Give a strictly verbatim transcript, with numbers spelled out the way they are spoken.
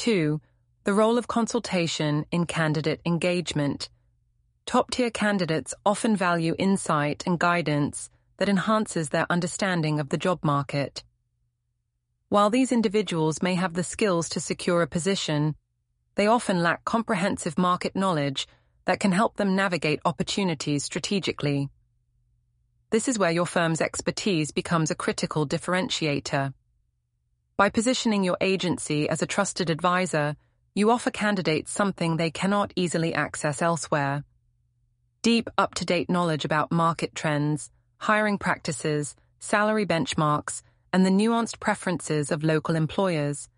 Two, the role of consultation in candidate engagement. Top-tier candidates often value insight and guidance that enhances their understanding of the job market. While these individuals may have the skills to secure a position, they often lack comprehensive market knowledge that can help them navigate opportunities strategically. This is where your firm's expertise becomes a critical differentiator. By positioning your agency as a trusted advisor, you offer candidates something they cannot easily access elsewhere: deep, up-to-date knowledge about market trends, hiring practices, salary benchmarks, and the nuanced preferences of local employers.